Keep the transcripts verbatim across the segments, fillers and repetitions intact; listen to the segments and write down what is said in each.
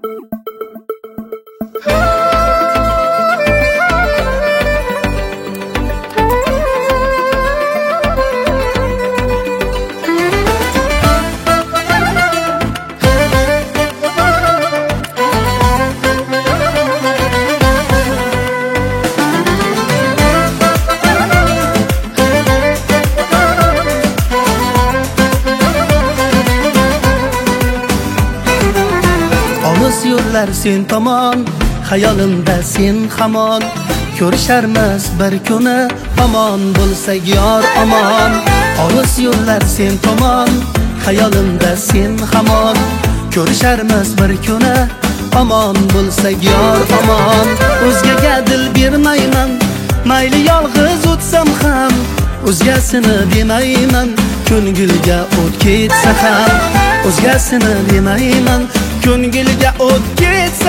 Yo'llar sen tomon, xayolimda sen hamon. Ko'risharmiz bir kuni, omon bo'lsak yor omon. Olis yo'llar sen tomon, xayolimda sen hamon. Ko'risharmiz bir kuni, omon bo'lsak yor omon. O'zgaga dil bermayman, mayli yolg'iz o'tsam ham. O'zgasini demayman, ko'ngilga o't ketsa ham. O'zgasini demayman, ko'ngilga o't ketsa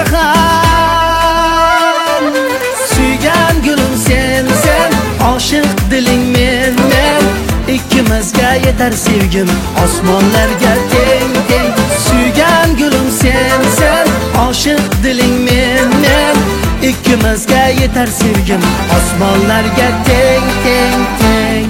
ham. Suygan gulim sen, sen oshiq diling men, men. Ikkimizga yetar sevgim osmonlarga teng, teng. Suygan gulim sen, sen oshiq diling men, men. Ikkimizga yetar sevgim osmonlarga teng, teng, teng.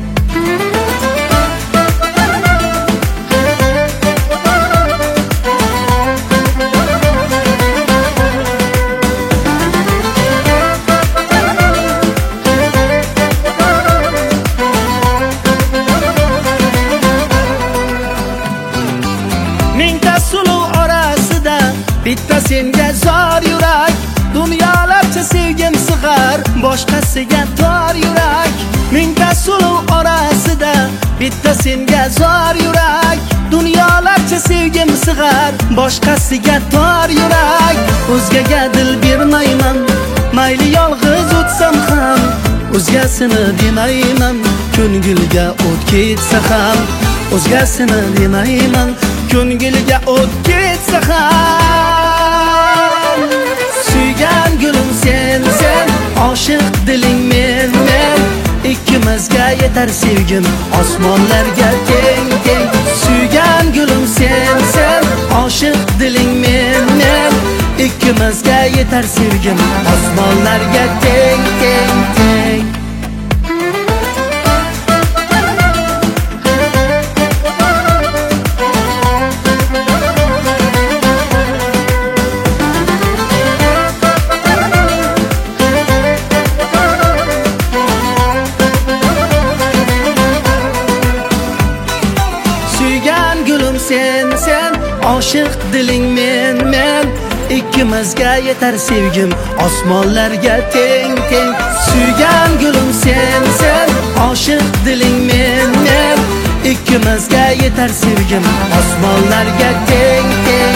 Bitta senga zor yurak, dunyolarcha sevgim sig'ar, boshqasiga tor yurak. Mingta suluv orasida bitta senga zor yurak, dunyolarcha sevgim sig'ar, boshqasiga tor yurak. O'zgaga dil bermayman, mayli yolg'iz o'tsam ham. O'zgasini demayman, ko'ngilga o't ketsa ham. O'zgasini demayman, ko'ngilga o't ketsa ham. Suygan gulim sen, sen oshiq diling men, men. Ikkimizga yetar sevgim osmonlarga teng, teng. Suygan gulim sen, sen oshiq diling men, men. Ikkimizga yetar sevgim osmonlarga teng, teng, teng. Sen, sen oshiq diling men, men. Ikkimizga yetar sevgim osmonlarga teng, teng. Suygan gulim sen, sen oshiq diling men, men. Ikkimizga yetar sevgim osmonlarga teng, teng.